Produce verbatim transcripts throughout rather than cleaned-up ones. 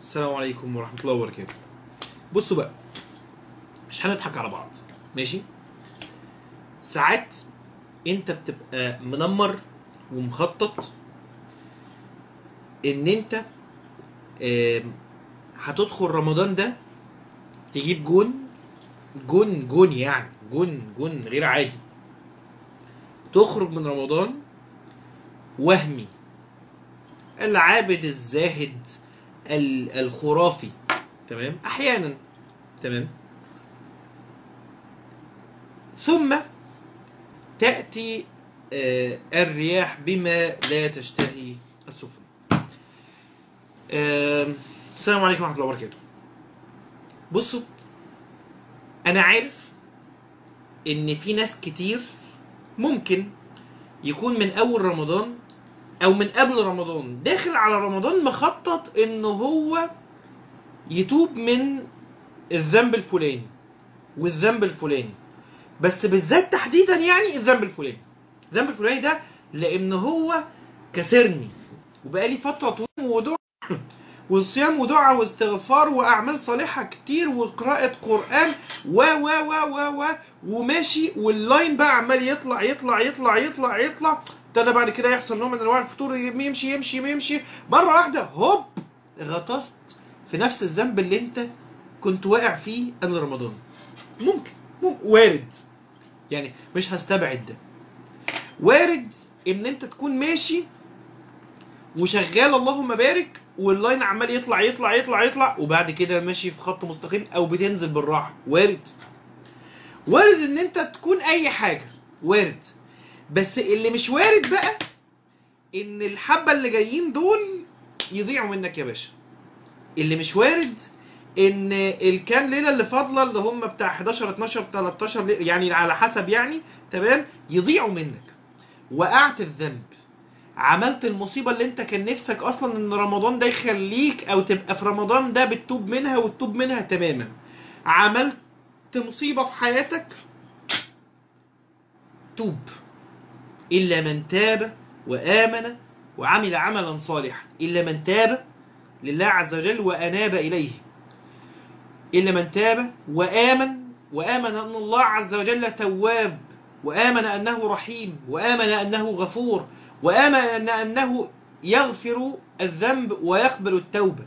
السلام عليكم ورحمة الله وبركاته. بصوا بقى، مش هنضحك على بعض، ماشي؟ ساعات انت بتبقى منمر ومخطط ان انت هتدخل رمضان ده تجيب جون جون جون يعني جون جون غير عادي، تخرج من رمضان وهمي، العابد الزاهد الخرافي، تمام؟ احيانا، تمام؟ ثم تأتي الرياح بما لا تشتهي السفن. السلام عليكم ورحمة الله وبركاته. بصوا، أنا عارف إن في ناس كتير ممكن يكون من أول رمضان أو من قبل رمضان داخل على رمضان مخطط إنه هو يتوب من الذنب الفلاني والذنب الفلاني، بس بالذات تحديدا يعني الذنب الفلاني الذنب الفلاني ده لأن هو كسرني وبقالي فترة طويلة ودعاء والصيام ودعاء واستغفار وأعمال صالحة كتير وقراءة قرآن و و و و و وماشي، واللاين بقى عمال يطلع يطلع يطلع يطلع يطلع ابتدى بعد كده يحصل نوع من انواع الفتور، يمشي يمشي يمشي مرة واحدة هوب غطست في نفس الذنب اللي انت كنت واقع فيه قبل رمضان. ممكن ممكن وارد، يعني مش هستبعد ده، وارد ان انت تكون ماشي وشغال اللهم بارك واللاين عمال يطلع يطلع يطلع يطلع وبعد كده ماشي في خط مستقيم او بتنزل بالراحه. وارد وارد ان انت تكون اي حاجه، وارد. بس اللي مش وارد بقى ان الحبه اللي جايين دول يضيعوا منك يا باشا. اللي مش وارد ان الكام ليله اللي فاضله اللي هم بتاع حداشر اتناشر تلتاشر يعني على حسب يعني، تمام، يضيعوا منك. وقعت في ذنب، عملت المصيبة اللي انت كان نفسك اصلا ان رمضان ده يخليك او تبقى في رمضان ده بتتوب منها وتتوب منها تماما. عملت مصيبة في حياتك، توب. إلا من تاب وآمن وعمل عملا صالحا، إلا من تاب لله عز وجل وأناب إليه، إلا من تاب وآمن وآمن أن الله عز وجل تواب، وآمن أنه رحيم، وآمن أنه غفور، وآمن أن أنه يغفر الذنب ويقبل التوبة،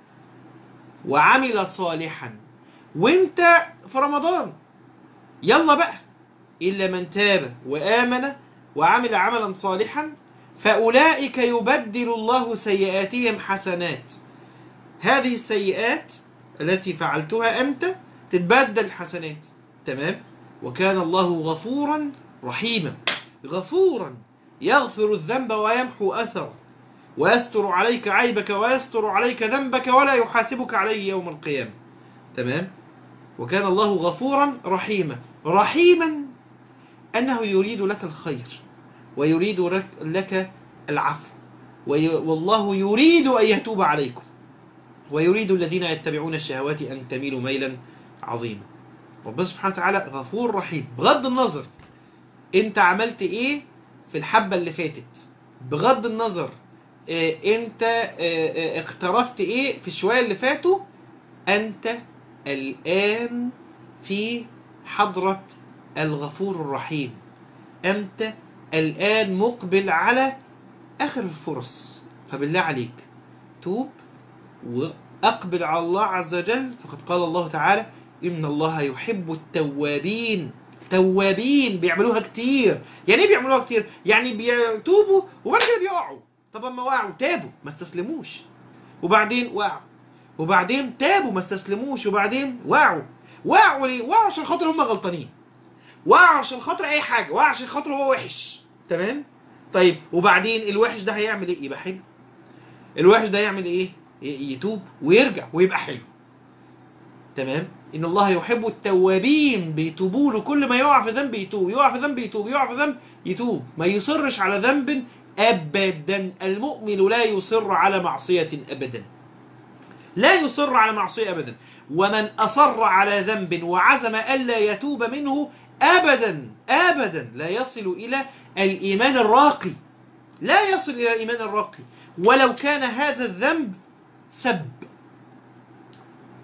وعمل صالحا وانت في رمضان. يلا بقى، إلا من تاب وآمن وعمل عملا صالحا فأولئك يبدل الله سيئاتهم حسنات. هذه السيئات التي فعلتها أنت تتبدل حسنات، تمام؟ وكان الله غفورا رحيما. غفورا يغفر الذنب ويمحو أثره ويستر عليك عيبك ويستر عليك ذنبك ولا يحاسبك عليه يوم القيامة، تمام؟ وكان الله غفورا رحيما. رحيما أنه يريد لك الخير ويريد لك العفو، والله يريد أن يتوب عليكم ويريد الذين يتبعون الشهوات أن تميلوا ميلا عظيما. ربنا سبحانه وتعالى غفور رحيم بغض النظر انت عملت ايه في الحبة اللي فاتت، بغض النظر اه انت اه اه اقترفت ايه في الشوية اللي فاتوا. انت الآن في حضرة الغفور الرحيم، انت الآن مقبل على آخر الفرص. فبالله عليك توب وأقبل على الله عز وجل، فقد قال الله تعالى إن الله يحب التوابين. توابين بيعملوها كتير. يعني ايه بيعملوها كتير؟ يعني بيتوبوا وبعد كده بيقعوا. طب اما وقعوا تابوا ما استسلموش، وبعدين وقعوا، وبعدين تابوا ما استسلموش، وبعدين وقعوا. وقعوا ليه؟ وقعوا عشان خاطر هم غلطانين، وقعوا عشان خاطر اي حاجه، وقعوا عشان خاطر هو وحش، تمام؟ طيب وبعدين الوحش ده هيعمل ايه؟ يبقى حلو. الوحش ده يعمل ايه؟ يتوب ويرجع ويبقى حلو، تمام؟ ان الله يحب التوابين، بيتوبوا له كل ما يقع في ذنب يتوب، يقع في ذنب يتوب، يقع في ذنب يتوب، ما يصرش على ذنب ابدا. المؤمن لا يصر على معصية ابدا، لا يصر على معصية ابدا. ومن اصر على ذنب وعزم الا يتوب منه ابدا ابدا لا يصل الى الايمان الراقي، لا يصل الى الايمان الراقي ولو كان هذا الذنب سب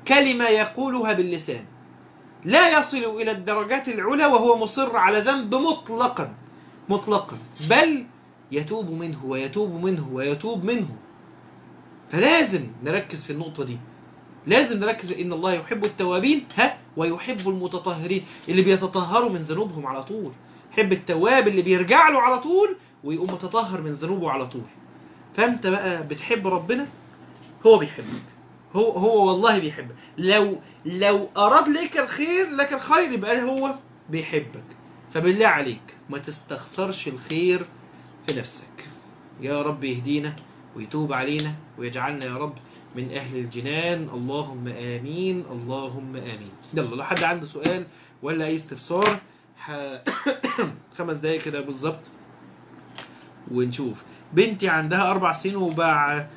كلمة يقولها باللسان، لا يصل إلى الدرجات العلى وهو مصر على ذنب مطلقا مطلقا، بل يتوب منه ويتوب منه ويتوب منه. فلازم نركز في النقطة دي، لازم نركز إن الله يحب التوابين ها ويحب المتطهرين، اللي بيتطهروا من ذنوبهم على طول. يحب التواب اللي بيرجع له على طول ويقوم متطهر من ذنوبه على طول. فأنت بقى بتحب ربنا، هو بيحبك، هو هو والله بيحبك. لو لو أراد لك الخير لك الخير يبقى هو بيحبك. فبالله عليك ما تستخسرش الخير في نفسك. يا رب يهدينا ويتوب علينا ويجعلنا يا رب من أهل الجنان، اللهم آمين اللهم آمين. يلا لو حد عنده سؤال ولا أي استفسار ح... خمس دقايق كده بالظبط ونشوف. بنتي عندها أربع سنين وبع...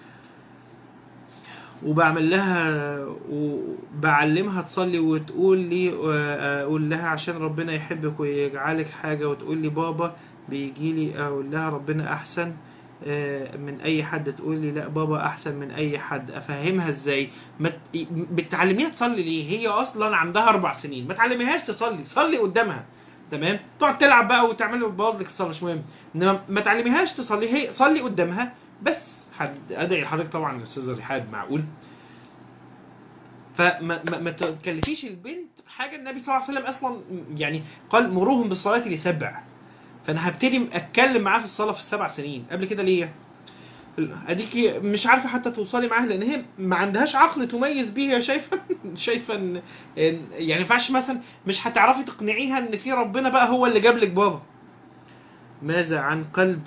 وبعمل لها وبعلمها تصلي وتقول لي أقول لها عشان ربنا يحبك ويجعلك حاجة، وتقول لي بابا بيجي لي أقول لها ربنا أحسن من أي حد، تقول لي لا بابا أحسن من أي حد. أفهمها إزاي؟ بتعلميها تصلي ليه؟ هي أصلا عندها أربع سنين، ما تعلميهاش تصلي، صلي قدامها تمام، تقعد تلعب بقى وتعمل تبوظ لك الصلاة مش مهم، إنما ما تعلميهاش تصلي، هي صلي قدامها بس. حد أدعي لحضرتك طبعا الأستاذ رحاب معقول. فما ما, ما تكلفيش البنت حاجة النبي صلى الله عليه وسلم أصلا يعني قال مروهم بالصلاة لسبع، فأنا هبتدي أتكلم معاه في الصلاة في السبع سنين. قبل كده ليه؟ اديكي مش عارفه حتى توصلي معاها لان هي ما عندهاش عقل تميز بيه. هي شايفه شايفه ان يعني ما ينفعش مثلا، مش هتعرفي تقنعيها ان في ربنا بقى هو اللي جاب لك بابا. ماذا عن قلب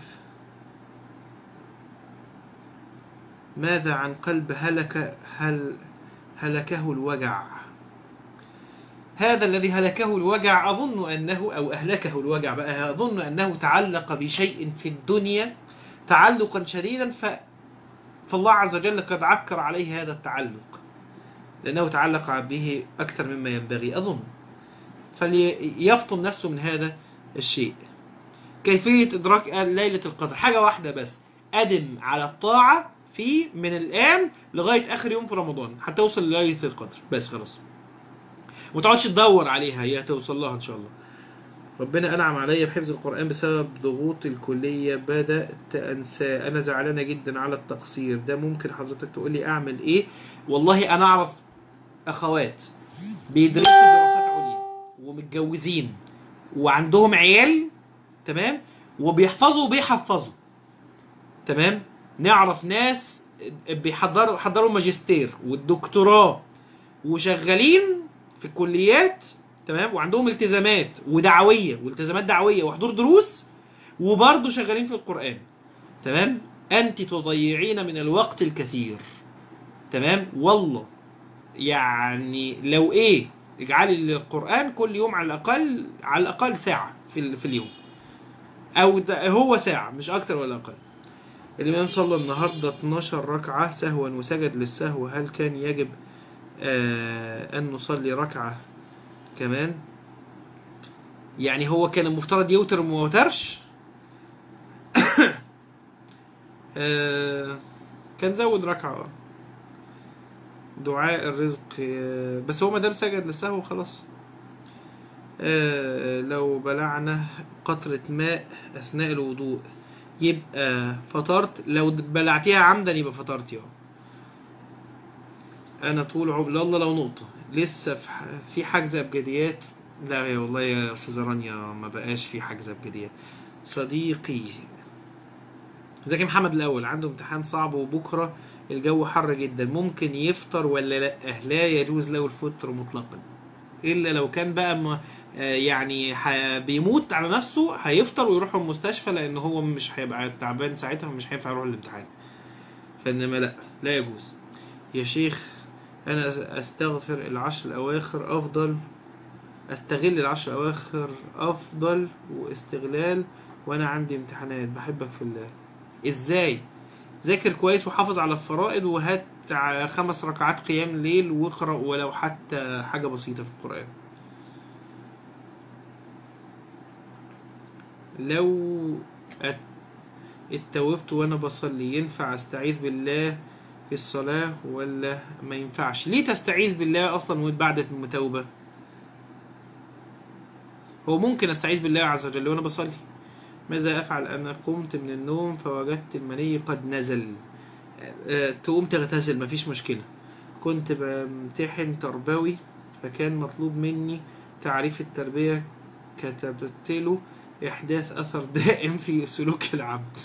ماذا عن قلب هلك هل هلكه الوجع؟ هذا الذي هلكه الوجع أظن أنه أو أهلكه الوجع بقى أظن أنه تعلق بشيء في الدنيا تعلقا شديدا، ف فالله عز وجل قد عكر عليه هذا التعلق لأنه تعلق به أكثر مما ينبغي أظن، فليفطن نفسه من هذا الشيء. كيفية إدراك ليلة القدر حاجة واحدة بس، أدم على الطاعة في من الآن لغاية آخر يوم في رمضان حتى توصل لليلة القدر بس خلاص، وتقعدش تدور عليها، هي توصل لها إن شاء الله. ربنا أنعم علي بحفظ القرآن بسبب ضغوط الكلية، بدأت أنسى، أنا زعلانة جدا على التقصير ده، ممكن حضرتك تقولي أعمل إيه؟ والله أنا أعرف أخوات بيدرسوا دراسات عليا ومتجوزين وعندهم عيال تمام وبيحفظوا وبيحفظوا تمام. نعرف ناس بيحضروا حضروا ماجستير والدكتوراه وشغالين في الكليات تمام، وعندهم التزامات ودعوية والتزامات دعوية وحضور دروس وبرضه شغالين في القرآن تمام. أنت تضيعين من الوقت الكثير تمام. والله يعني لو إيه اجعلي القرآن كل يوم على الأقل على الأقل ساعة في في اليوم، أو هو ساعة مش أكتر ولا أقل. الإمام صلى النهاردة اتناشر ركعة سهوا وسجد للسهو، هل كان يجب آه أن نصلي ركعة كمان؟ يعني هو كان المفترض يوتر وما وترش آه كان زود ركعة دعاء الرزق آه بس هو ما دام سجد للسهو خلاص. آه لو بلعنا قطرة ماء أثناء الوضوء يبقى فطرت، لو بلعتيها عمدا يبقى فطرتي. انا طول عمري الله لو نقطة لسه في حجز ابجديات. لا يا والله يا استاذة رانيا ما بقاش في حجز ابجديات. صديقي زكي محمد الاول عنده امتحان صعب وبكرة الجو حر جدا، ممكن يفطر ولا لا؟ لا يجوز له الفطر مطلقا الا لو كان بقى يعني بيموت على نفسه هيفطر ويروح المستشفى لان هو مش هيبقى تعبان ساعتها ومش هينفع يروح الامتحان، فانما لا لا يجوز. يا شيخ أنا أستغفر العشر الأواخر أفضل أستغل العشر الأواخر أفضل واستغلال وأنا عندي امتحانات، بحبك في الله. إزاي؟ ذاكر كويس وحافظ على الفرائض وهات خمس ركعات قيام ليل واقرأ ولو حتى حاجة بسيطة في القرآن. لو اتوبت وأنا بصلي ينفع أستعيذ بالله في الصلاة ولا ما ينفعش؟ ليه تستعيذ بالله أصلا بعد التوبة؟ هو ممكن أستعيذ بالله عز وجل وأنا بصلي. ماذا أفعل؟ أنا قمت من النوم فوجدت المني قد نزل. أه تقوم تغتسل مفيش مشكلة. كنت بامتحن تربوي فكان مطلوب مني تعريف التربية، كتبت له إحداث أثر دائم في سلوك العبد.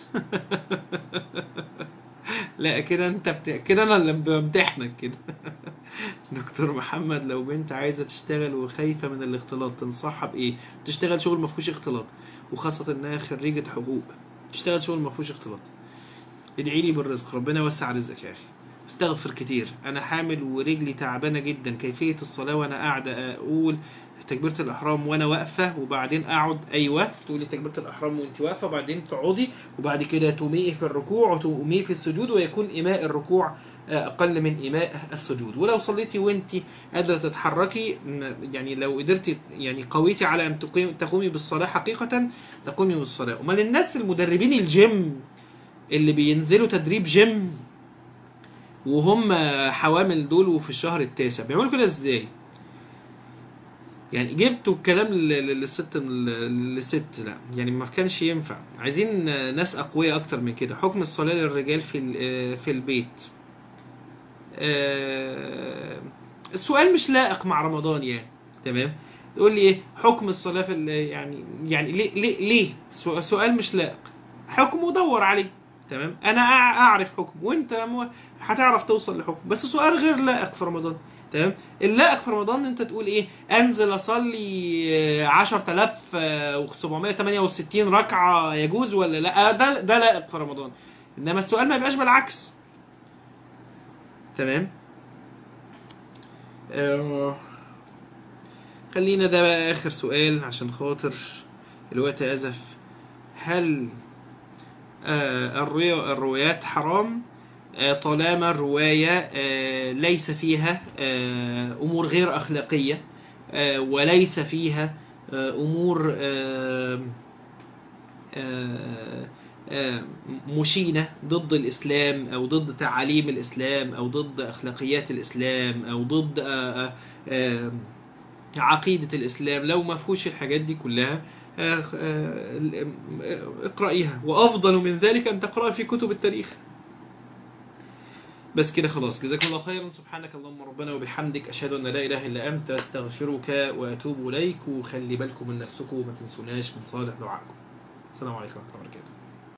لا كده انت بت... كده انا اللي بمتحنك كده. دكتور محمد، لو بنت عايزة تشتغل وخايفة من الاختلاط تنصحها بإيه؟ تشتغل شغل مفهوش اختلاط، وخاصة انها خريجة حقوق. تشتغل شغل مفهوش اختلاط. ادعي لي بالرزق، ربنا يوسع رزقك يا اخي. استغفر كتير. انا حامل ورجلي تعبانة جدا، كيفية الصلاة وانا قاعدة اقول تكبيرة الإحرام وأنا واقفة وبعدين أقعد؟ أيوة، تقولي تكبيرة الإحرام وأنت واقفة وبعدين تقعدي وبعد كده تميئي في الركوع وتميئي في السجود، ويكون إيماء الركوع أقل من إيماء السجود. ولو صليتي وأنت قادرة تتحركي، يعني لو قدرتي يعني قويتي على أن تقومي بالصلاة حقيقة تقومي بالصلاة. وما للناس المدربين الجيم اللي بينزلوا تدريب جيم وهم حوامل دول وفي الشهر التاسع بيعملوا كده ازاي؟ يعني جبتوا الكلام للست للست لا يعني ما كانش ينفع. عايزين ناس اقوياء اكتر من كده. حكم الصلاة للرجال في في البيت. السؤال مش لائق مع رمضان يعني. تمام. تقول لي ايه حكم الصلاة في يعني يعني ليه ليه ليه سؤال مش لائق. حكم ودور عليه. تمام. انا اعرف حكم وانت هتعرف توصل لحكم، بس سؤال غير لائق في رمضان. تمام. اللائق في رمضان انت تقول ايه؟ انزل اصلي عشرة آلاف وسبعمائة وثمانية وستين ركعة يجوز ولا لا؟ ده ده لائق في رمضان. انما السؤال ما يبقاش بالعكس. تمام. آه خلينا ده بقى اخر سؤال عشان خاطر الوقت ازف. هل آه الروايات حرام آه طالما الرواية آه ليس فيها آه امور غير اخلاقية آه وليس فيها آه امور آه آه آه مشينة ضد الإسلام أو ضد تعاليم الإسلام أو ضد أخلاقيات الإسلام أو ضد آه آه آه عقيدة الإسلام؟ لو ما فيهوش الحاجات دي كلها اقرأيها، وأفضل من ذلك أن تقرأ في كتب التاريخ. بس كده خلاص. جزاكم الله خيرا. سبحانك اللهم ربنا وبحمدك، أشهد أن لا إله إلا أنت، أستغفرك وأتوب إليك. وخلي بالكم من نفسكم وما تنسوناش من صالح دعائكم. السلام عليكم ورحمة الله وبركاته.